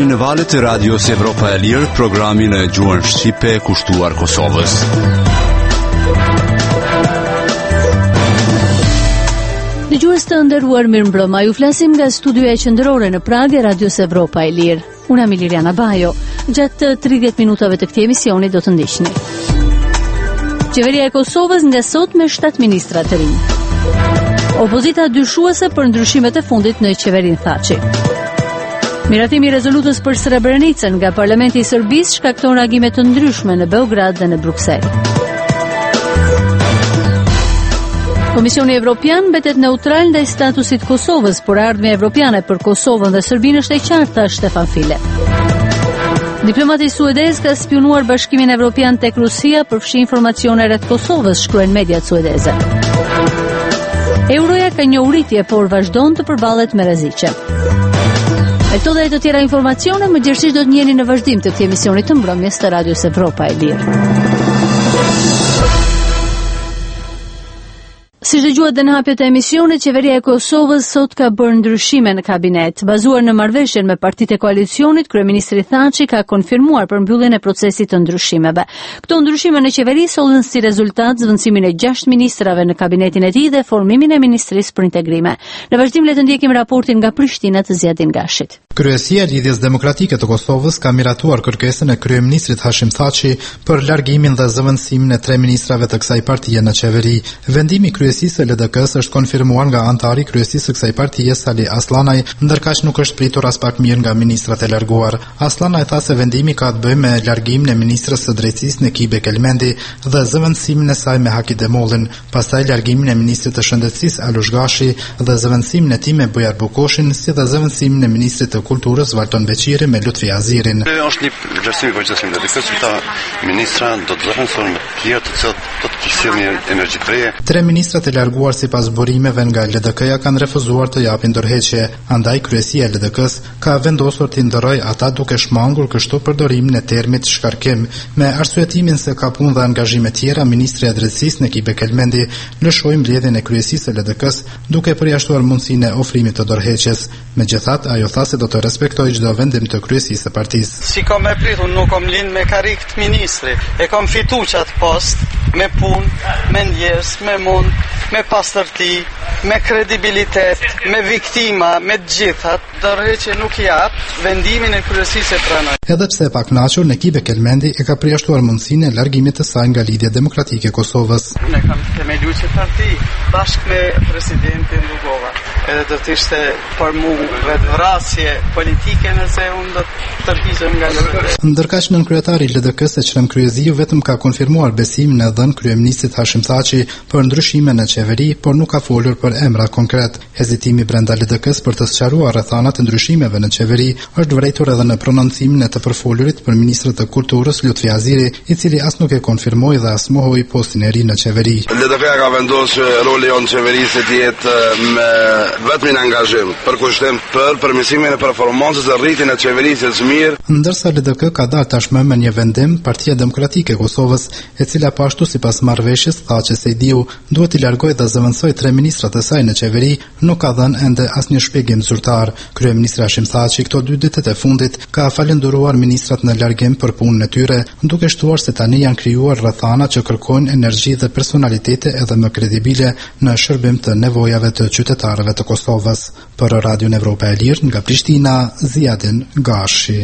në valët e Radios Evropa e Lirë, programin e gjuhën shqipe kushtuar Kosovës. Dëgjues të nderuar, mirëmbrëma. Ju flasim nga studioja qendrore në Prag e Radios Evropa e Lirë. Unë jam Liliana Bajo. Gjatë 30 minutave të këtij emisioni do të ndiqni. Qeveria e Kosovës nga sot me 7 ministra të rinj. Opozita dyshuese për ndryshimet e fundit në qeverinë Thaçi. Miratimi i rezolutës për Srebrenicën nga Parlamenti i Serbisë shkakton reagime të ndryshme në Beograd dhe në Bruksel. Komisioni Evropian mbetet neutral ndaj statusit Kosovës, por ardhmja evropiane për Kosovën dhe Serbinë është e qartë, tha Stefan File. Diplomati suedez ka spionuar Bashkimin Evropian tek Rusia për fshi informacione rreth Kosovës, shkruajnë mediat suedeze. Euroja ka një uritje, por vazhdon të përballet me rreziqe. Me këto dhe të tjera informacione, më gjerësisht do të njeni në vazhdim të këtij emisioni të mbrëmjes të Radios Evropa e Lirë. Si dëgjuat dhe në hapjet e emisionit, qeveria e Kosovës sot ka bërë ndryshime në kabinet. Bazuar në marrëveshjen me partitë e koalicioni, kryeministri Thaçi ka konfirmuar përmbylljen e procesit të ndryshimeve. Këto ndryshime në qeveri sollën si rezultat zvendësimin e 6 ministrave në kabinetin e tij dhe formimin e Ministrisë për Integrime. Në vazhdim le të ndjekim raportin nga Prishtina të Zjadin Gashit. Kryesia e Lidhjes Demokratike të Kosovës ka miratuar kërkesën e kryeministrit Hashim Thaçi për largimin dhe zëvendësimin e 3 ministrave të kësaj partie në qeveri. Vendimi kryesisë së LDK-s është konfirmuar nga antari kryesisë së kësaj partie Sali Aslanaj, ndërkaq nuk është pritur as pak mirë nga ministrat e larguar. Aslanaj tha se vendimi ka të bëjë me largimin e ministrës së drejtësisë Nekibe Kelmendi dhe zëvendësimin e saj me Haki Demollin, pastaj largimin e ministrit të shëndetësisë Alush Gashi dhe zëvendësimin e tij me Bujar Bukoshin, si dhe zëvendësimin e ministrit të kulturës Valton Beqiri me Lutfi Azirin. Është një vlerësim i përgjithshëm dhe këta ministra do të zëvendësohen me të tjerë të cilët do të sjellin energji të re. 3 ministrat e larguar sipas burimeve nga LDK-ja kanë refuzuar të japin dorëheqje, andaj kryesia e LDK-s ka vendosur të ndërrojë ata duke shmangur kështu përdorimin e termit shkarkim. Me arsyetimin se ka punë dhe angazhime tjera, ministri i drejtësisë Nekibe Kelmendi lëshoi mbledhjen e kryesisë së LDK-s duke përjashtuar mundësinë e ofrimit të dorëheqjes. Megjithatë, ajo tha se do të respektojë çdo vendim të kryesisë së partisë. Si kam e pritur, nuk kam lind me karik të ministri. E kam fituar çat post me punë, me ndjes, me mund, me pastërti, me kredibilitet, me viktima, me të gjithat. Dorëheqje nuk jap, vendimin e kryesisë e pranoj. Edhe pse e pakënaqur, Nekibe Kelmendi e ka përjashtuar mundësinë e largimit të saj nga Lidhja Demokratike e Kosovës. Ne kam themeluar që parti bashkë me presidentin Rugova. Edhe do të ishte për mua vetvrasje politike nëse unë do të tërhiqem nga LDK. Ndërkaq nënkryetari i LDK-s Ekrem Kryeziu vetëm ka konfirmuar besimin e dhënë kryeministrit Hashim Thaçi për ndryshime në qeveri, por nuk ka folur për emra konkret. Hezitimi brenda LDK-s për të sqaruar rrethanat e ndryshimeve në qeveri është vërejtur edhe në prononcimin e të përfolurit për ministrët të kulturës Lutfi Aziri, i cili as nuk e konfirmoi dhe as mohoi postin e ri në qeveri. LDK-ja ka vendosur roli jonë qeverisë të jetë me vetëm angazhim për kushtim për përmirësimin e performancës dhe rritjen e qeverisë së mirë. Ndërsa LDK ka dalë tashmë me një vendim, Partia Demokratike e Kosovës, e cila po ashtu sipas marrëveshjes Thaçi Sejdiu duhet i largojë dhe zëvendësoj 3 ministrat e saj në qeveri, nuk ka dhënë ende asnjë shpjegim zyrtar. Kryeministri Hashim Thaçi këto 2 ditët e fundit ka falenderuar ministrat në largim për punën e tyre, duke shtuar se tani janë krijuar rrethana që kërkojnë energji dhe personalitete edhe më kredibile në shërbim të nevojave të qytetarëve të Kosovës. Për Radion Evropa e Lirë nga Prishtina, Zjadin Gashi.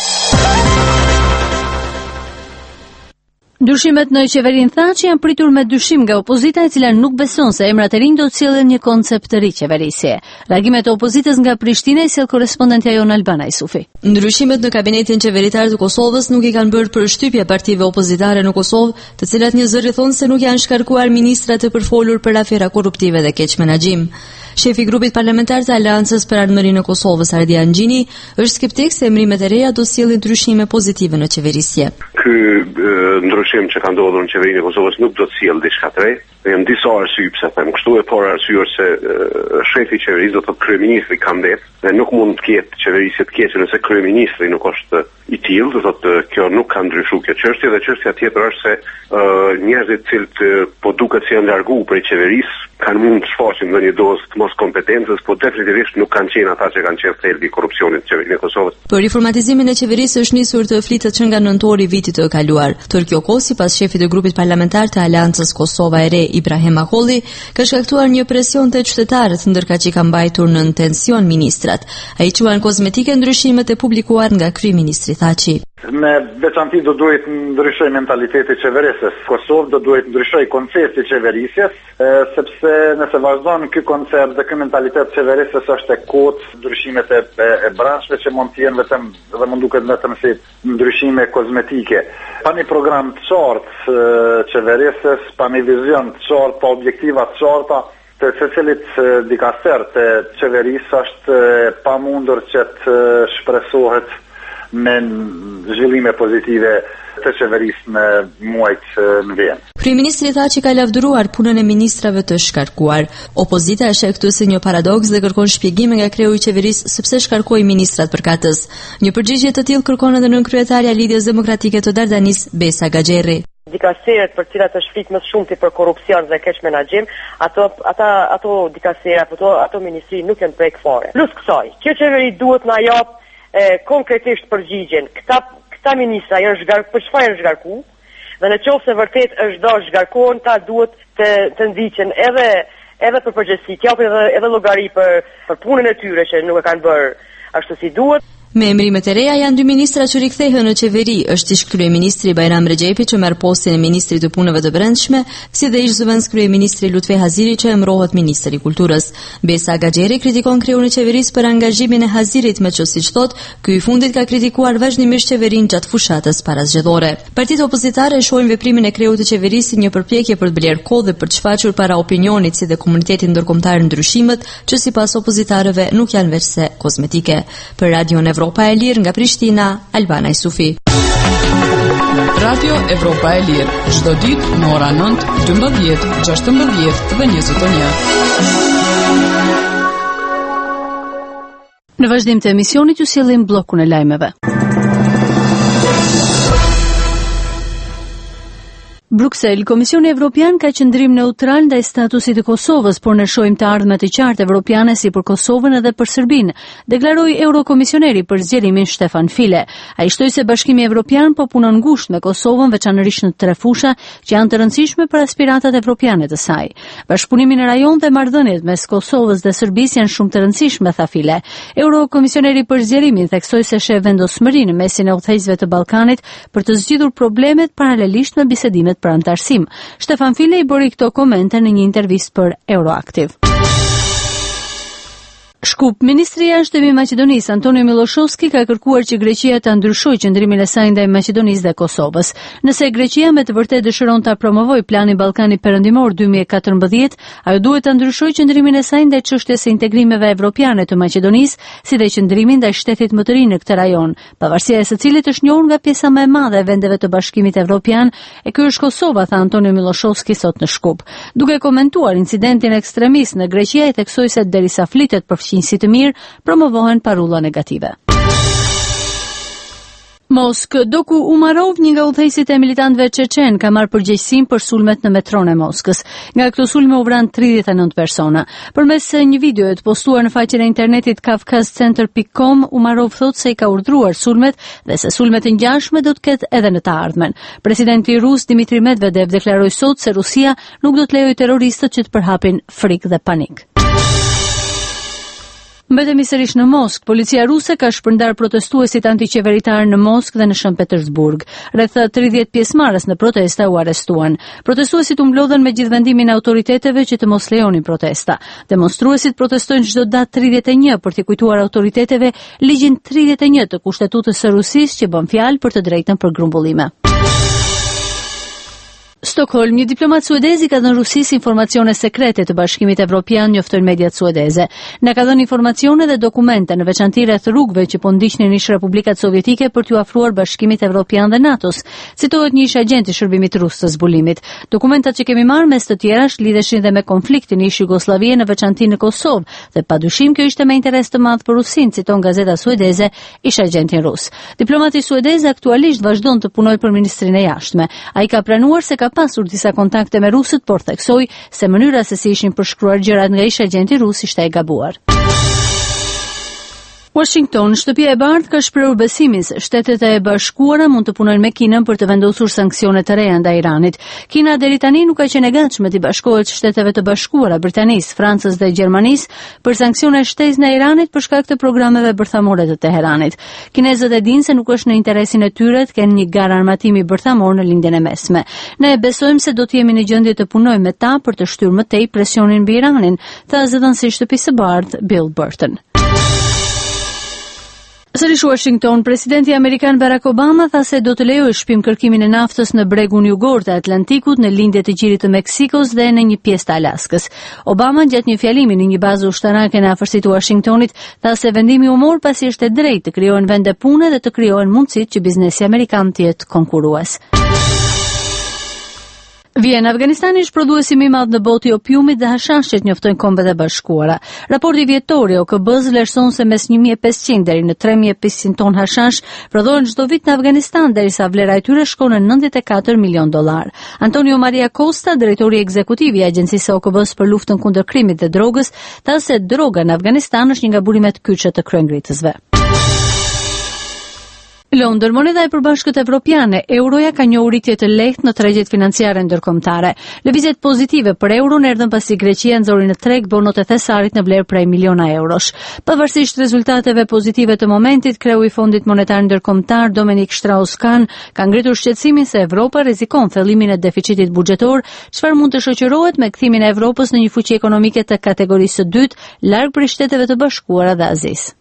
Ndryshimet në qeverinë Thaçi janë pritur me dyshim nga opozita, e cila nuk beson se emrat e rinj do të sjellin një koncept të ri qeverisje. Largimet e opozitës nga Prishtina i sjell korrespondentja jon Albana Isufi. Ndryshimet në kabinetin qeveritar të Kosovës nuk i kanë bërë përshtypje partive opozitare në Kosovë, të cilat një zëri thonë se nuk janë shkarkuar ministrat të përfolur për afera korruptive dhe keq menaxhim. Shefi i grupit parlamentar të Aleancës për Ardhmërinë e Kosovës, Ardian Gjini, është skeptik se emrimet e reja do sjellin ndryshime pozitive në qeverisje. Ky ndryshim që ka ndodhur në qeverinë e Kosovës nuk do të sjellë diçka të re. Janë disa arsye pse them kështu, e para arsye është se shefi i qeverisë do të thotë kryeministri ka mbet dhe nuk mund të ketë qeverisje të keqe nëse kryeministri nuk është i tillë, do thotë kjo nuk ka ndryshuar kjo çështje. Dhe çështja tjetër është se njerëzit që po duket se janë larguar prej qeverisë kanë mund të shfaqin në një dozë të mos kompetencës, po definitivisht nuk kanë qenë ata që kanë qenë thelbi i korrupsionit në qeverinë e Kosovës. Për informatizimin e qeverisë është nisur të flitet që nga nëntori vitit të kaluar. Tër kjo kohë, sipas shefit të grupit parlamentar të Aleancës Kosova e Re, Ibrahim Akolli, ka shkaktuar një presion te qytetarët, ndërka që ka mbajtur në tension ministrat. Ai quan kozmetike ndryshimet e publikuar nga kryeministri Thaçi. Me veçanti do duhet ndryshoj mentaliteti qeverisës. Kosovë do duhet ndryshoj koncepti qeverisjes, sepse nëse vazhdon ky koncept dhe ky mentalitet qeverisës është e kotë, ndryshimet e branshve që mund të jenë vetëm dhe mund duket vetëm si ndryshime kozmetike. Pa një program të qartë qeverisës, pa një vizion të qartë, pa objektiva të qarta, të secilit dikaster të qeverisë është pa mundur që të shpresohet me zhvillime pozitive të qeverisë në muajt në vijim. Kryeministri tha që ka lavdëruar punën e ministrave të shkarkuar. Opozita e sheh këtë si një paradoks dhe kërkon shpjegime nga kreu i qeverisë sepse shkarkoi ministrat përkatës. Një përgjigje të tillë kërkon edhe nënkryetaria e Lidhjes Demokratike të Dardanis, Besa Gaxherri. Dikasteret për cilat është flit më shumë për korrupsion dhe keq menaxhim, ato dikastera, ato ministri nuk janë prej fare. Plus kësaj, kjo qeveri duhet na jap konkretisht përgjigjen. Këta ministra janë për çfarë janë zgarku? Dhe në qoftë se vërtet është do zgarkohen, ta duhet të ndiqen edhe për përgjegjësi, t'japin edhe llogari për punën e tyre që nuk e kanë bërë ashtu si duhet. Me emrimet e reja janë dy ministra që rikthehen në qeveri, është ish kryeministri Bajram Rexhepi që merr postin e ministrit të punëve të brendshme, si dhe ish zëvendës kryeministri Lutfi Haziri që emërohet ministri i kulturës. Besa Gaxherri kritikon kreun e qeverisë për angazhimin e Hazirit, me që siç thotë, ky i fundit ka kritikuar vazhdimisht qeverinë gjatë fushatës parazgjedhore. Partitë opozitare shohin veprimin e kreut të qeverisë si një përpjekje për të bler kohë dhe për të shfaqur para opinionit si dhe komunitetit ndërkombëtar ndryshimet që sipas opozitarëve nuk janë veçse kozmetike. Për Radio Evropa e Lirë nga Prishtina, Albana Isufi. Radio Evropa e Lirë, çdo ditë në ora 9, 12, 16 dhe 21. Në vazhdim të emisionit ju sjellim bllokun e lajmeve. Bruksel, Komisioni Evropian ka qëndrim neutral ndaj statusit të Kosovës, por ne shohim të ardhmet të qartë evropiane si për Kosovën edhe për Serbinë, deklaroi Eurokomisioneri për zgjerimin Stefan File. Ai shtoi se Bashkimi Evropian po punon ngushtë me Kosovën, veçanërisht në tre fusha që janë të rëndësishme për aspiratat evropiane të saj. Bashkëpunimi në rajon dhe marrëdhëniet mes Kosovës dhe Serbisë janë shumë të rëndësishme, tha File. Eurokomisioneri për zgjerimin theksoi se sheh vendosmëri në mesin e udhëheqësve të Ballkanit për të zgjidhur problemet paralelisht me bisedimet për antarësim. Stefan File i bëri këto komente në një intervistë për Euroaktiv. Shkup, Ministri i Jashtëm i Maqedonisë Antonio Miloshovski ka kërkuar që Greqia ta ndryshojë qëndrimin e saj ndaj Maqedonisë dhe Kosovës. Nëse Greqia me të vërtetë dëshiron ta promovojë planin Ballkani Perëndimor 2014, ajo duhet ta ndryshojë qëndrimin e saj ndaj çështjes së integrimeve evropiane të Maqedonisë, si dhe qëndrimin ndaj shtetit më të ri në këtë rajon, pavarësia e së cilit është njohur nga pjesa më e madhe e vendeve të Bashkimit Evropian, e ky është Kosova, tha Antonio Miloshovski sot në Shkup. Duke komentuar incidentin ekstremist në Greqi, ai theksoi se derisa flitet për si të mirë, promovohen parulla negative. Mosk, Doku Umarov, një nga udhëheqësit e militantëve çeçen, ka marrë përgjegjësinë për sulmet në metron e Moskës. Nga këto sulme u vran 39 persona. Përmes një videoje të postuar në faqen e internetit kafkazcenter.com, Umarov thotë se i ka urdhëruar sulmet dhe se sulmet e ngjashme do të ketë edhe në të ardhmen. Presidenti rus Dmitri Medvedev deklaroi sot se Rusia nuk do të lejojë terroristët që të përhapin frikë dhe panik. Mbetemi sërish në Moskë, policia ruse ka shpërndar protestuesit antiqeveritar në Moskë dhe në Shën Petersburg. Rreth 30 pjesëmarrës në protesta u arrestuan. Protestuesit u mblodhen me gjithë vendimin e autoriteteve që të mos lejonin protesta. Demonstruesit protestojnë çdo datë 31 për t'i kujtuar autoriteteve ligjin 31 të Kushtetutës së Rusisë që bën fjalë për të drejtën për grumbullime. Stockholm, një diplomat suedez i ka dhënë Rusisë informacione sekrete të Bashkimit Evropian, njoftojnë mediat suedeze. Na ka dhënë informacione dhe dokumente në veçanti rreth rrugëve që po ndiqnin ish Republikat Sovjetike për t'u afruar Bashkimit Evropian dhe NATO-s, citohet një ish agent i shërbimit rus të zbulimit. Dokumentat që kemi marrë mes të tjerash lidheshin dhe me konfliktin ish Jugosllavie në veçanti në Kosovë, dhe padyshim kjo ishte me interes të madh për Rusinë, citon gazeta suedeze ish agentin rus. Diplomati suedez aktualisht vazhdon të punojë për Ministrinë e Jashtme. Ai ka pranuar se ka pas pasur disa kontakte me rusët, por theksoi se mënyra se si ishin përshkruar gjërat nga ish agenti rus ishte e gabuar. Washington, Shtëpia e Bardhë ka shprehur besimin se Shtetet e Bashkuara mund të punojnë me Kinën për të vendosur sanksione të reja ndaj Iranit. Kina deri tani nuk ka qenë e gatshme të bashkohet Shteteve të Bashkuara, Britanisë, Francës dhe Gjermanisë për sanksione shtesë ndaj Iranit për shkak të programeve bërthamore të Teheranit. Kinezët e dinë se nuk është në interesin e tyre të kenë një garë armatimi bërthamor në lindjen e mesme. Ne besojmë se do të jemi në gjendje të punojmë me ta për të shtyrë më tej presionin mbi Iranin, tha zëdhënësi i Shtëpisë së Bardhë Bill Burton. Sërish Washington, presidenti amerikan Barack Obama tha se do të lejojë shpim-kërkimin e naftës në bregun jugor të Atlantikut, në lindje të gjirit të Meksikos dhe në një pjesë të Alaskës. Obama gjatë një fjalimi në një bazë ushtarake në afërsitë të Washingtonit tha se vendimi u mor pasi është e drejtë të krijohen vende pune dhe të krijohen mundësitë që biznesi amerikan të jetë konkurrues. Vjen, Afganistani është prodhuesi më i madh në botë i opiumit dhe hashashit, njoftojnë Kombet e Bashkuara. Raporti vjetor i OKB-s vlerëson se mes 1500 deri në 3500 ton hashash prodhohen çdo vit në Afganistan, derisa vlera e tyre shkon në $94 milion. Antonio Maria Costa, drejtori ekzekutiv i Agjencisë së OKB-s për luftën kundër krimit dhe drogës, tha se droga në Afganistan është një nga burimet kyçe të kryengritësve. Londër, moneda e përbashkët evropiane, euroja ka një rritje të lehtë në tregjet financiare ndërkombëtare. Lëvizjet pozitive për euron erdhën pasi Greqia nxori në treg bonot e thesarit në vlerë prej miliona eurosh. Pavarësisht rezultateve pozitive të momentit, kreu i Fondit Monetar Ndërkombëtar Dominic Strauss-Kahn ka ngritur shqetësimin se Evropa rrezikon thellimin e deficitit buxhetor, çfarë mund të shoqërohet me kthimin e Evropës në një fuqi ekonomike të kategorisë së dytë, larg prej Shteteve të Bashkuara dhe Azisë.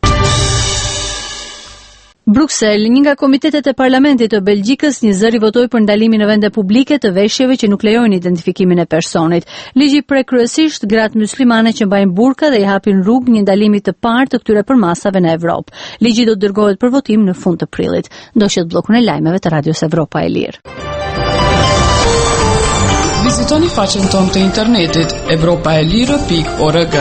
Bruksel, një nga komitetet e parlamentit të Belgjikës, një zëri votoi për ndalimin në vende publike të veshjeve që nuk lejojnë identifikimin e personit. Ligji prek kryesisht gratë myslimane që mbajnë burka dhe i hapin rrugë një ndalimi të parë të këtyre përmasave në Evropë. Ligji do të dërgohet për votim në fund të prillit. Ndoqët bllokun e lajmeve të Radios Evropa e Lirë. Vizitoni faqen tonë të internetit europaelire.org.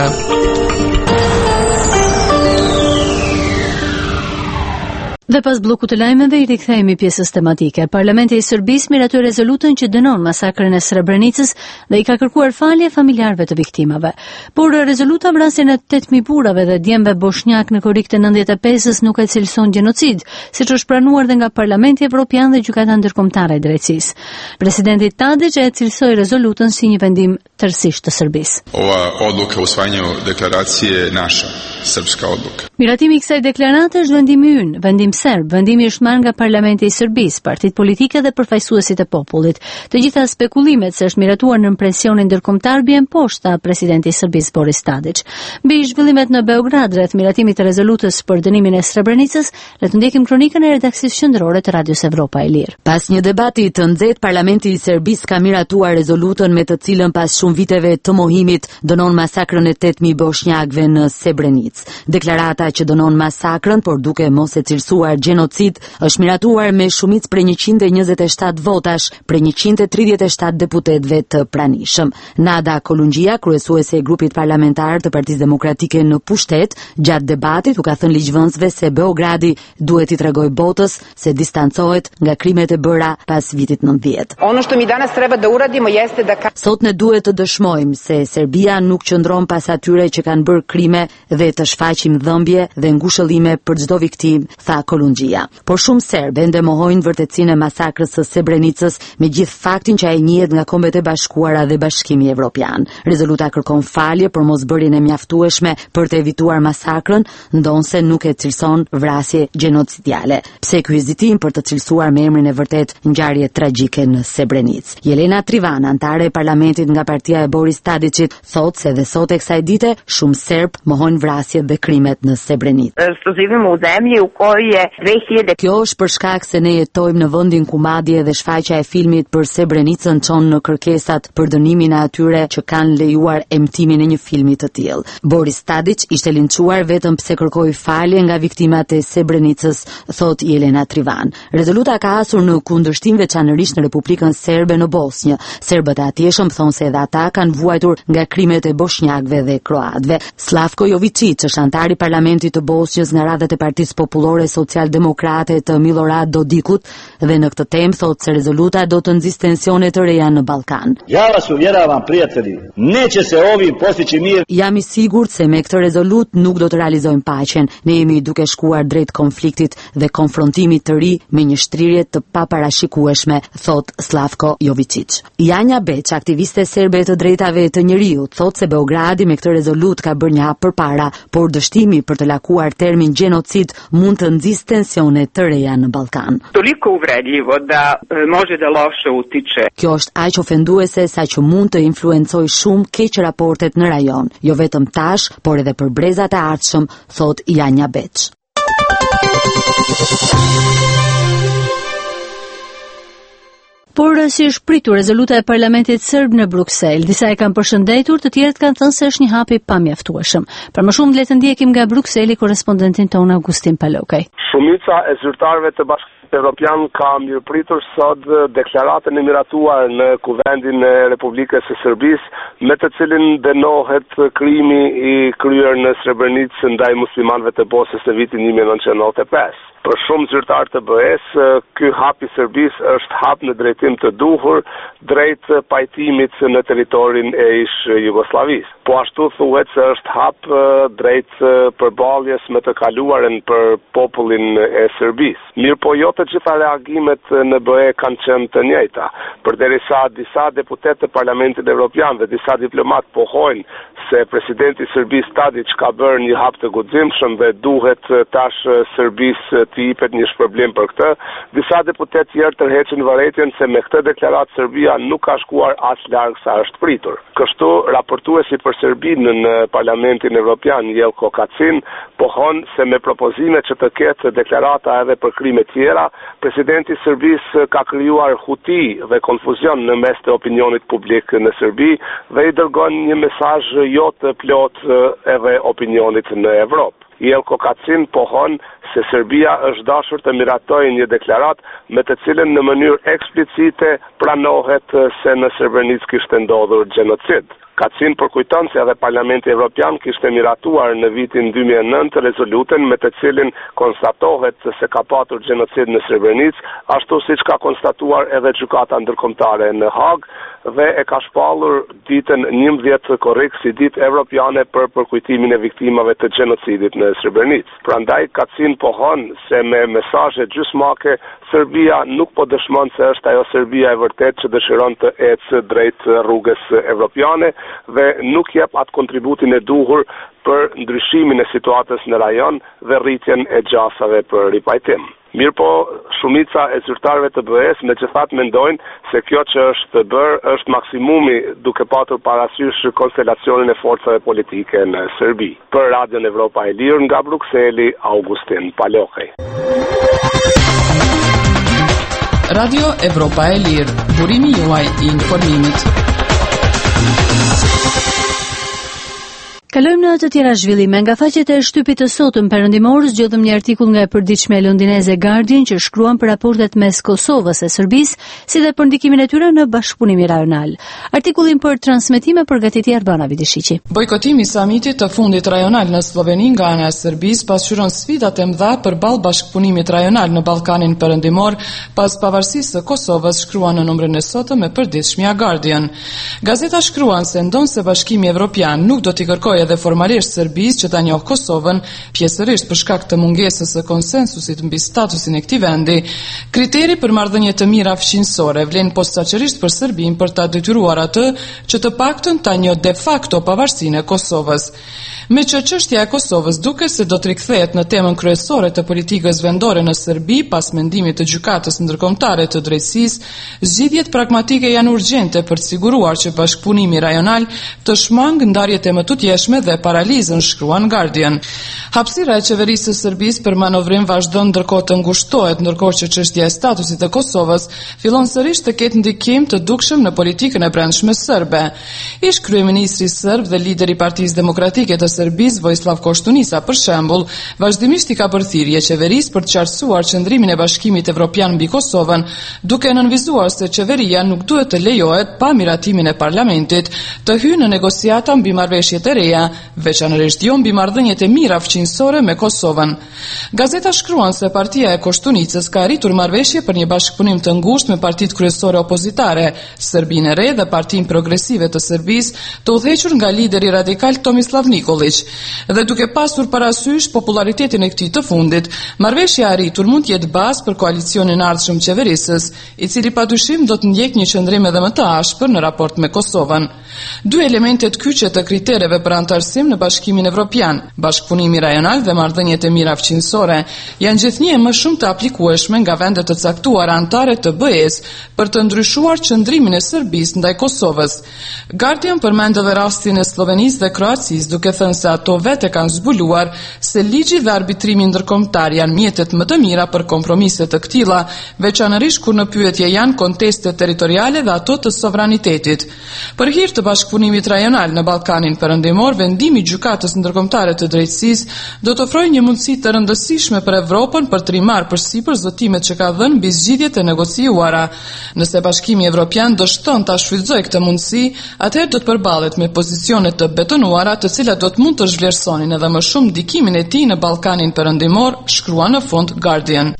Dhe pas bllokut të lajmeve i rikthehemi pjesës tematike. Parlamenti i Serbisë miratoi rezolutën që dënon masakrën e Srebrenicës dhe i ka kërkuar falje familjarëve të viktimave. Por rezoluta vrasjen e 8000 burrave dhe djemve bosnjak në korrik të 95-s nuk e cilëson gjenocid, siç është pranuar dhe nga Parlamenti Evropian dhe Gjykata Ndërkombëtare e Drejtësisë. Presidenti Tadić e cilësoi rezolutën si një vendim tërësisht të Serbisë. Ova odluka o usvajanju deklaracije je naša, srpska odluka. Miratimi i kësaj deklarate është vendimi ynë, vendim serb. Vendimi është marrë nga Parlamenti i Serbisë, partitë politike dhe përfaqësuesit e popullit. Të gjitha spekullimet se është miratuar në presionin ndërkombëtar bien poshtë, tha presidenti i Serbisë Boris Tadić. Mbi zhvillimet në Beograd rreth miratimit të rezolutës për dënimin e Srebrenicës, le të ndjekim kronikën e redaksisë qendrore të Radios Evropa e Lirë. Pas një debati të nxehtë, Parlamenti i Serbisë ka miratuar rezolutën me të cilën pas shumë viteve të mohimit dënon masakrën e 8000 bosnjakëve në Srebrenicë. Deklarata që dënon masakrën, por duke mos e cilësuar gjenocid, është miratuar me shumicë prej 127 votash prej 137 deputetëve të pranishëm. Nada Kolungjia, kryesuese e grupit parlamentar të Partisë Demokratike në pushtet, gjatë debatit u ka thënë ligjvënësve se Beogradi duhet i tregojë botës se distancohet nga krimet e bëra pas vitit 90. Ono što mi danas treba da uradimo jeste da Sot ne duhet të dëshmojmë se Serbia nuk qëndron pas atyre që kanë bërë krime dhe të shfaqim dhëmbje dhe ngushëllime për çdo viktim, tha Kolungjia. Por shumë serbë ende mohojnë vërtetësinë e masakrës së Srebrenicës, me gjithë faktin që ai njihet nga Kombet e Bashkuara dhe Bashkimi Evropian. Rezoluta kërkon falje për mosbërjen e mjaftueshme për të evituar masakrën, ndonse nuk e cilëson vrasje gjenocidiale. Pse ky hezitim për të cilësuar me emrin e vërtet ngjarje tragjike në Srebrenicë? Jelena Trivan, antare e parlamentit nga partia e Boris Tadićit, thotë se dhe sot e kësaj dite shumë serb mohojnë vrasjet dhe krimet në Srebrenicë. Što živimo u zemlji u kojoj je 2000. Kjo është për shkak se ne jetojmë në vendin ku madje dhe shfaqja e filmit për Srebrenicën çon në kërkesat për dënimin e atyre që kanë lejuar emtimin e një filmi të tillë. Boris Tadić ishte linçuar vetëm pse kërkoi falje nga viktimat e Srebrenicës, thot Jelena Trivan. Rezoluta ka hasur në kundërshtim veçanërisht në Republikën Serbe në Bosnjë. Serbët e atjeshëm thonë se edhe ata kanë vuajtur nga krimet e bosnjakëve dhe kroatëve. Slavko Jovičić është antar i parlamentit të Bosnjës nga radhët e Partisë Popullore Sociale socialdemokrate të Milorad Dodikut dhe në këtë temë thotë se rezoluta do të nxjisë tensione të reja në Ballkan. Jam i sigurt se me këtë rezolut nuk do të realizojmë paqen. Ne jemi duke shkuar drejt konfliktit dhe konfrontimit të ri me një shtrirje të paparashikueshme, thot Slavko Jovicic. Janja Beç, aktiviste serbe të drejtave të njeriut, thot se Beogradi me këtë rezolut ka bërë një hap përpara, por dështimi për të lakuar termin gjenocid mund të nxjisë tensione të reja në Ballkan. Toliko uvredljivo da može da loše utiče. Kjo është aq ofenduese sa që mund të influencojë shumë keq raportet në rajon, jo vetëm tash, por edhe për brezat e ardhshëm, thot Janja Beç. Por si është pritur rezoluta e Parlamentit Serb në Bruksel, disa e kanë përshëndetur, të tjerët kanë thënë se është një hap i pamjaftueshëm. Për më shumë le të ndjekim nga Brukseli korespondentin ton Augustin Palokaj. Shumica e zyrtarëve të Bashkimit Evropian ka mirëpritur sot deklaratën e miratuar në Kuvendin e Republikës së Serbisë, me të cilin dënohet krimi i kryer në Srebrenicë ndaj muslimanëve të Bosnjës në vitin 1995. Për shumë zyrtar të BE-s, ky hap i Serbisë është hap në drejtim të duhur drejt pajtimit në territorin e ish Jugosllavisë. Po ashtu thuhet se është hap drejt përballjes me të kaluaren për popullin e Serbisë. Mirë po jo të gjitha reagimet në BE kanë qenë të njëjta, përderisa disa deputet të Parlamentit Evropian dhe disa diplomat pohojnë se presidenti i Serbisë Tadić ka bërë një hap të guximshëm dhe duhet tash Serbisë të jepet një shpërblim për këtë. Disa deputet tjerë tërheqin vërejtjen se me këtë deklaratë Serbia nuk ka shkuar as larg sa është pritur. Kështu, raportuesi për Serbinë në Parlamentin Evropian, Jelko Kacin, pohon se me propozime që të ketë deklarata edhe për krime tjera, presidenti i Serbisë ka krijuar huti dhe konfuzion në mes të opinionit publik në Serbi dhe i dërgon një mesazh jo të plot edhe opinionit në Evropë. Jelko Kacin pohon se Serbia është dashur të miratojë një deklarat me të cilën në mënyrë eksplicite pranohet se në Srebrenicë kishte ndodhur gjenocid. Kacin përkujton se edhe Parlamenti Evropian kishte miratuar në vitin 2009 rezolutën me të cilin konstatohet se ka patur gjenocid në Srebrenicë, ashtu siç ka konstatuar edhe gjykata ndërkombëtare në Hag dhe e ka shpallur ditën 11 korrik si ditë evropiane për përkujtimin e viktimave të gjenocidit në Srebrenicë. Prandaj Kacin pohon se me mesazhe gjysmake Serbia nuk po dëshmon se është ajo Serbia e vërtet që dëshiron të ecë drejt rrugës evropiane dhe nuk jep atë kontributin e duhur për ndryshimin e situatës në rajon dhe rritjen e gjasave për ripajtim. Mirë po, shumica e zyrtarëve të BE-s megjithatë mendojnë se kjo që është bërë është maksimumi duke patur parasysh konstelacionin e forcave politike në Serbi. Për Radion Evropa e Lirë nga Brukseli, Augustin Palokaj. Radio Evropa e Lirë, burimi juaj i informimit. Kalojmë në të tjera zhvillime. Nga faqet e shtypit të sotëm perëndimor zgjodhëm një artikull nga e përditshme londineze Guardian që shkruan për raportet mes Kosovës e Serbisë, si dhe për ndikimin e tyre në bashkëpunimin rajonal. Artikullin për transmetime përgatiti Arbana Vidishiqi. Bojkotimi i samitit të fundit rajonal në Sloveni nga ana e Serbisë pasqyron sfidat e mëdha përballë bashkëpunimit rajonal në Ballkanin perëndimor pas pavarësisë së Kosovës, shkruan në numrin e sotëm e përditshmja Guardian. Gazeta shkruan se ndonse Bashkimi Evropian nuk do t'i kërkojë edhe formalisht Serbisë që ta njohë Kosovën, pjesërisht për shkak të mungesës së konsensusit mbi statusin e këtij vendi, kriteri për marrëdhënie të mira fqinjësore vlen posaçërisht për Serbinë për ta detyruar atë që të paktën ta njohë de facto pavarësinë e Kosovës. Me që çështja e Kosovës duket se do të rikthehet në temën kryesore të politikës vendore në Serbi pas mendimit të Gjykatës Ndërkombëtare të Drejtësisë, zgjidhjet pragmatike janë urgjente për të siguruar që bashkëpunimi rajonal të shmangë ndarjet e mëtutjeshme dhe paralizën, shkruan Guardian. Hapësira e qeverisë së Serbisë për manovrim vazhdon ndërkohë të ngushtohet, ndërkohë që çështja e statusit të Kosovës fillon sërish të ketë ndikim të dukshëm në politikën e brendshme serbe. Ish kryeministri serb dhe lideri i Partisë Demokratike të Serbisë, Vojislav Koshtunica, për shembull, vazhdimisht i ka bërë thirrje qeverisë për të qartësuar qëndrimin e Bashkimit Evropian mbi Kosovën, duke nënvizuar se qeveria nuk duhet të lejohet pa miratimin e parlamentit të hyjë në negociata mbi marrëveshjet e reja veçanërisht jo mbi marrëdhëniet e mira fqinjësore me Kosovën. Gazeta shkruan se Partia e Koshtunicës ka arritur marrëveshje për një bashkëpunim të ngushtë me partitë kryesore opozitare, Serbinë e Re dhe Partinë Progresive të Serbisë, të udhëhequr nga lideri radikal Tomislav Nikolić. Dhe duke pasur parasysh popularitetin e këtij të fundit, marrëveshja e arritur mund të jetë bazë për koalicionin ardhshëm qeverisës, i cili padyshim do të ndjek një qëndrim edhe më të ashpër në raport me Kosovën. Dy elementet kyçe të kritereve për antarësim në Bashkimin Evropian, bashkëpunimi rajonal dhe marrëdhëniet e mira fqinjësore, janë gjithnjë më shumë të aplikueshme nga vendet të caktuara anëtare të BE-s për të ndryshuar qëndrimin e Serbisë ndaj Kosovës. Guardian përmend edhe rastin e Slovenisë dhe Kroacisë, duke thënë se ato vetë kanë zbuluar se ligji dhe arbitrimi ndërkombëtar janë mjetet më të mira për kompromise të këtilla, veçanërisht kur në pyetje janë konteste territoriale dhe ato të sovranitetit. Për hir të bashkëpunimit rajonal në Ballkanin Perëndimor, vendimi i Gjykatës Ndërkombëtare të Drejtësisë do të ofrojë një mundësi të rëndësishme për Evropën për të rimarrë përsipër zotimet që ka dhënë mbi zgjidhjet e negociuara. Nëse Bashkimi Evropian dështon ta shfrytëzojë këtë mundësi, atëherë do të përballet me pozicione të betonuara, të cilat do të mund të zhvlerësonin edhe më shumë ndikimin e tij në Ballkanin Perëndimor, shkrua në fund Guardian.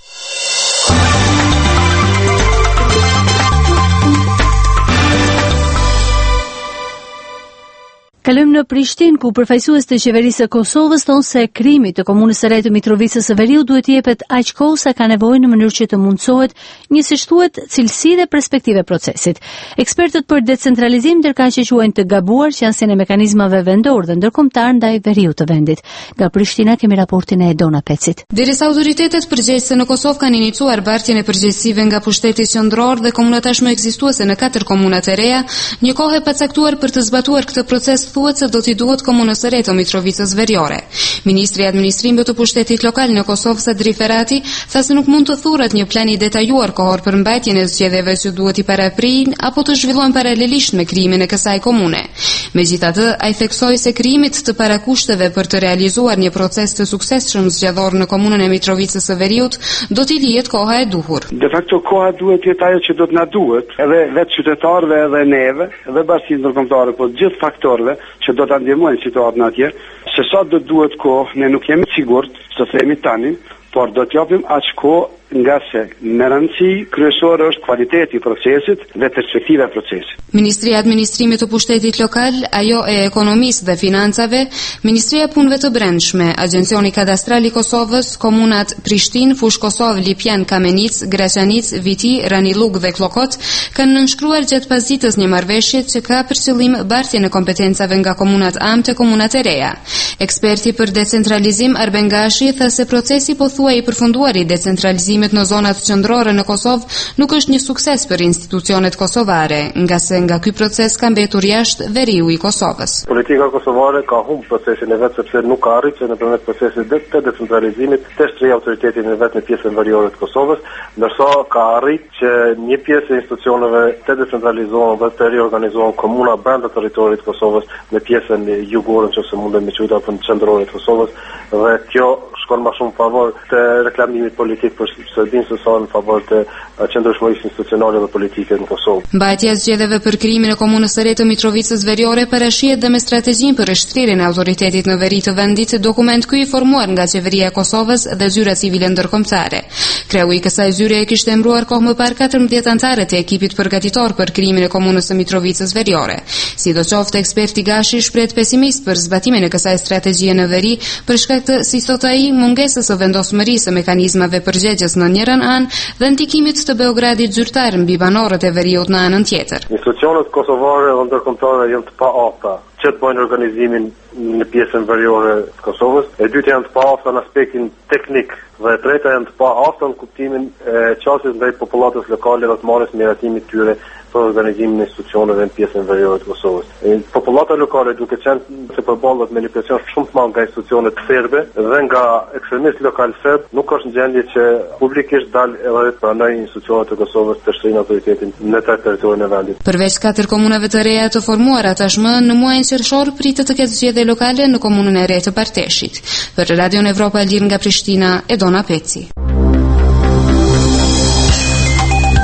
Kalojmë në Prishtinë, ku përfaqësues të qeverisë së Kosovës thonë se krimi të komunës së re të Mitrovicës së Veriut duhet të jepet aq kohë sa ka nevojë në mënyrë që të mundsohet një, siç thuhet, cilësi dhe perspektive procesit. Ekspertët për decentralizim ndërkaq që quajnë të gabuar qasjen e mekanizmave vendor dhe ndërkombëtar ndaj veriut të vendit. Nga Prishtina kemi raportin e Edona Pecit. Derisa autoritetet përgjegjëse në Kosovë kanë iniciuar bartjen e përgjegjësive nga pushteti qendror dhe komunat tashmë ekzistuese në 4 komuna të reja, një kohë e pacaktuar për të zbatuar këtë proces thuhet se do t'i duhet komunës së re të Mitrovicës Veriore. Ministri i Administrimit të Pushtetit Lokal në Kosovë, Sadri Ferati, tha se nuk mund të thuret një plan i detajuar kohor për mbajtjen e zgjedhjeve që duhet i paraprijnë apo të zhvillohen paralelisht me krijimin e kësaj komune. Megjithatë, ai theksoi se krijimit të parakushteve për të realizuar një proces të suksesshëm zgjedhor në komunën e Mitrovicës së Veriut do t'i lihet koha e duhur. De facto koha duhet të jetë ajo që do të na duhet, edhe vetë qytetarëve edhe neve, edhe bashkisë ndërkombëtare, po gjithë faktorëve që do të ndihmojnë situatën atje, se sa do duhet kohë, ne nuk jemi sigurt se themi tani, por do të japim aq kohë nga se në rëndësi kryesore është kvaliteti i procesit dhe perspektiva e procesit. Ministria e Administrimit të Pushtetit Lokal, ajo e Ekonomisë dhe Financave, Ministria e Punëve të Brendshme, Agjencioni Kadastral i Kosovës, komunat Prishtinë, Fush Kosovë, Lipjan, Kamenic, Graçanic, Viti, Ranilug dhe Klokot kanë nënshkruar gjatë pasdites një marrëveshje që ka për qëllim bartjen e kompetencave nga komunat am te komunat e reja. Eksperti për decentralizim Arben Gashi tha se procesi pothuaj i përfunduar i decentralizimit në zonat qendrore në Kosovë nuk është një sukses për institucionet kosovare, nga se nga ky proces ka mbetur jashtë veriu i Kosovës. Politika kosovare ka humbur procesin e vet sepse nuk ka arritur nëpërmjet procesit të decentralizimit të shtrirë autoritetin e vet në pjesën veriore të Kosovës, ndërsa ka arritur që një pjesë e institucioneve të decentralizohen dhe të riorganizohen komuna brenda territorit të Kosovës në pjesën jugore, nëse mundem me quajtur apo qendrore të Kosovës, dhe kjo shkon më shumë favor të reklamimit politik për Serbinë se sa në favor të qëndrueshmërisë institucionale dhe politike në Kosovë. Mbajtja e zgjedhjeve për krijimin e komunës së re të Mitrovicës Veriore parashihet dhe me strategjinë për rishtrirjen e autoritetit në veri të vendit, dokument ky i formuar nga qeveria e Kosovës dhe zyra civile ndërkombëtare. Kreu i kësaj zyre e kishte emëruar kohë më parë 14 anëtarë të ekipit përgatitor për krijimin e komunës së Mitrovicës Veriore. Sidoqoftë, eksperti Gashi shpreh pesimist për zbatimin e kësaj strategjie në veri për shkak të, si thot ai, mungesës së vendosmërisë së mekanizmave përgjegjës në njërin anë dhe ndikimit të Beogradit zyrtar mbi banorët e veriut në anën tjetër. Institucionet kosovare dhe ndërkombëtare janë të paafta që të bëjnë organizimin në pjesën veriore të Kosovës. E dyta janë të paafta në aspektin teknik dhe e treta janë të paafta në kuptimin e çështjes ndaj popullatës lokale dhe të marrjes miratimit tyre për organizimin e institucioneve në pjesën veriore të Kosovës. Popullata lokale duke qenë se përballet me një presion shumë të madh nga institucionet serbe dhe nga ekstremistë lokal serb, nuk është në gjendje që publikisht dalë edhe të pranojë institucionet e Kosovës të shtrijnë autoritetin në territorin e vendit. Përveç 4 komunave të reja të formuara tashmë, në muajin qershor pritet të ketë zgjedhje lokale në komunën e re të Parteshit. Për Radion Evropa e Lirë nga Prishtina, Edona Peci.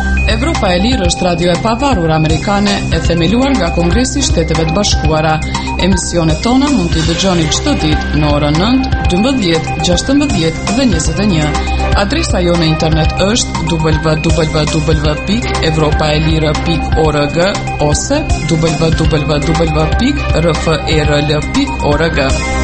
Evropa e Lirë është radio e pavarur amerikane e themeluar nga Kongresi i Shteteve të Bashkuara. Emisionet tona mund t'i dëgjoni çdo ditë në orën 9, 12, 16 dhe 21. Adresa jo në internet është www.evropaelire.org ose www.rferl.org.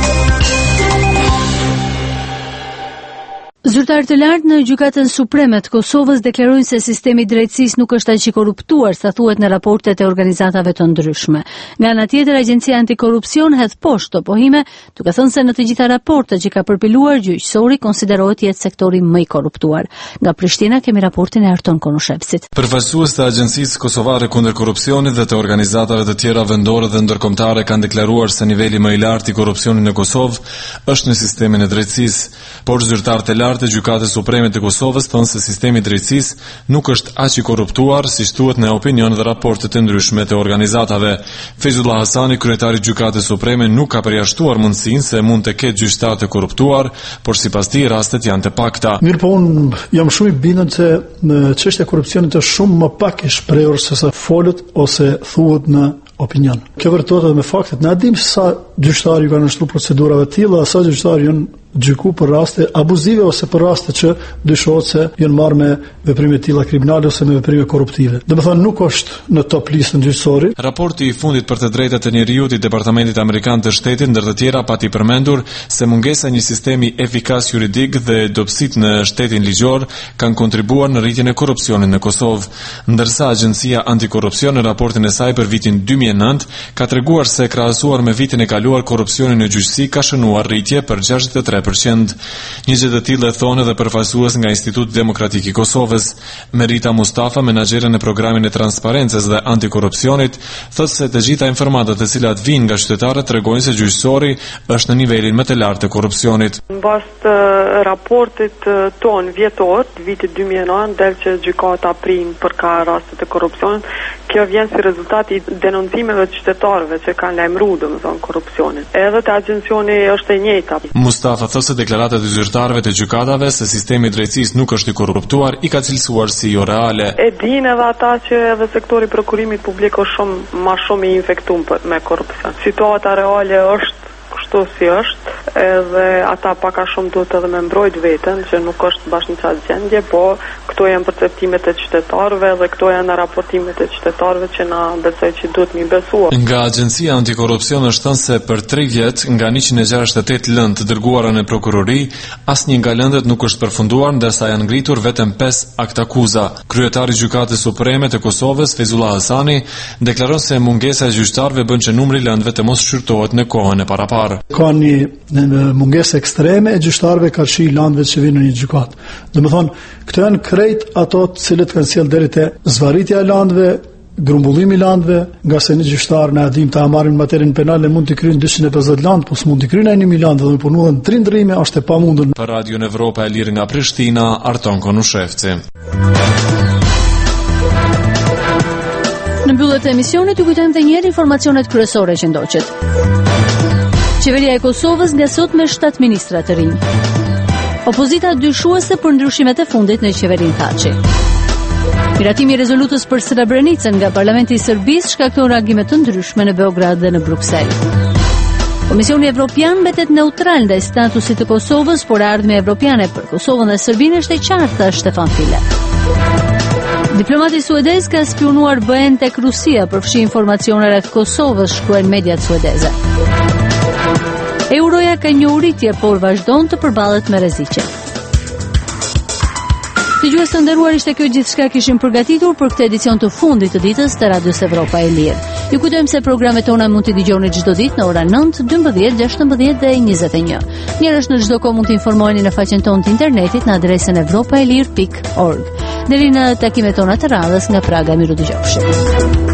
Zyrtarët e lartë në Gjykatën Supreme të Kosovës deklarojnë se sistemi i drejtësisë nuk është aq i korruptuar sa thuhet në raportet e organizatave të ndryshme. Nga ana tjetër, Agjencia Antikorrupsion hedh poshtë këto pohime, duke thënë se në të gjitha raportet që ka përpiluar gjyqësori konsiderohet jetë sektori më i korruptuar. Nga Prishtina kemi raportin e Arton Konushevsit. Përfaqësues të Agjencisë Kosovare kundër korrupsionit dhe të organizatave të tjera vendore dhe ndërkombëtare kanë deklaruar se niveli më i lartë i korrupsionit në Kosovë është në sistemin e drejtësisë, por zyrtarët e lartë e Gjykatës Supreme të Kosovës thonë se sistemi i drejtësisë nuk është aq i korruptuar siç thuhet në opinion dhe raporte të ndryshme të organizatave. Fezullah Hasani, kryetari i Gjykatës Supreme, nuk ka përjashtuar mundësinë se mund të ketë gjyqtar të korruptuar, por sipas tij rastet janë të pakta. Mirë, po unë jam shumë i bindur se në çështja e korrupsionit është shumë më pak e shprehur se sa folët ose thuhet në opinion. Kjo vërtetë edhe me faktet. Na dim sa gjyqtarë kanë nështruar procedurave të tilla, sa gjyqtarë janë gjyku për raste abuzive ose për raste që dyshohet se janë marrë me veprime të tilla kriminale ose me veprime korruptive. Domethënë nuk është në top listën gjyqësori. Raporti i fundit për të drejtat e njerëzit i Departamentit Amerikan të Shtetit ndër të tjera pati përmendur se mungesa e një sistemi efikas juridik dhe dobësitë në shtetin ligjor kanë kontribuar në rritjen e korrupsionit në Kosovë, ndërsa Agjencia Antikorrupsion në raportin e saj për vitin 2009 ka treguar se krahasuar me vitin e kaluar korrupsioni në gjyqësi ka shënuar rritje për 63%. Një gjë të tillë e thonë edhe përfaqësues nga Instituti Demokratik i Kosovës. Merita Mustafa, menaxhere në programin e transparencës dhe antikorrupsionit, thotë se të gjitha informatat të cilat vijnë nga qytetarët tregojnë se gjyqësori është në nivelin më të lartë të korrupsionit. Mbas raportit ton vjetor të vitit 2009 del që gjykata prin për ka raste të korrupsionit. Kjo vjen si rezultat i denoncimeve të qytetarëve që kanë lajmëruar domethënë korrupsionin. Edhe te agjencioni është e njëjta. Mustafa thotë se deklaratat e zyrtarëve të gjykatave se sistemi i drejtësisë nuk është i korruptuar i ka cilësuar si jo reale. E dinë edhe ata që edhe sektori i prokurimit publik është më shumë i infektuar me korrupsion. Situata reale është kështu si është, edhe ata pak a shumë duhet edhe me mbrojt veten që nuk është bashkë në qatë gjendje, po këto janë perceptimet e qytetarëve dhe këto janë raportimet e qytetarëve që na besoj që duhet mi besuar. Nga Agjencia Antikorrupsion është thënë se për 3 vjet nga 168 lëndë të dërguara në prokurori, asnjë nga lëndët nuk është përfunduar, ndërsa janë ngritur vetëm 5 akt akuza. Kryetari i Gjykatës Supreme të Kosovës, Fezullah Hasani, deklaron se mungesa e gjyqtarëve bën që numri i lëndëve të mos shqyrtohet në kohën e paraparë. Ka një mungesë ekstreme e gjyqtarëve karshi landëve që vinë në një gjykatë. Domethënë, këto janë krejt ato të cilët kanë sjellë deri te zvarritja e landëve, grumbullimi i landëve, nga se një gjyqtar na dim ta marrin materin penale mund të kryejnë 250 landë, po s'mund të kryejnë 1000 landë dhe punu edhe në 3 ndrime është e pamundur. Për Radio Evropa e Lirë nga Prishtina, Arton Konushevci. Në mbyllet e emisionit ju kujtojmë edhe një herë informacionet kryesore që ndoqet. Qeveria e Kosovës nga sot me 7 ministra të rinj. Opozita dyshuese për ndryshimet e fundit në qeverinë Thaçi. Miratimi i rezolutës për Srebrenicën nga Parlamenti i Serbisë shkakton reagime të ndryshme në Beograd dhe në Bruksel. Komisioni Evropian mbetet neutral ndaj statusit të Kosovës, por ardhmja evropiane për Kosovën dhe Serbinë është e qartë, tha Stefan File. Diplomati suedez ka spionuar BE-n tek Rusia për fshi informacione rreth Kosovës, shkruajnë mediat suedeze. Euroja ka një uritje, por vazhdon të përballet me rreziqe. Dëgjues të nderuar, ishte kjo gjithçka kishim përgatitur për këtë edicion të fundit të ditës të Radios Evropa e Lirë. Ju kujtojmë se programet tona mund t'i dëgjoni çdo ditë në ora 9, 12, 16 dhe 21. Njerëz në çdo kohë mund të informoheni në faqen tonë të internetit në adresën evropaelir.org. Deri në takimet tona të radhës nga Praga, miru dëgjofshim.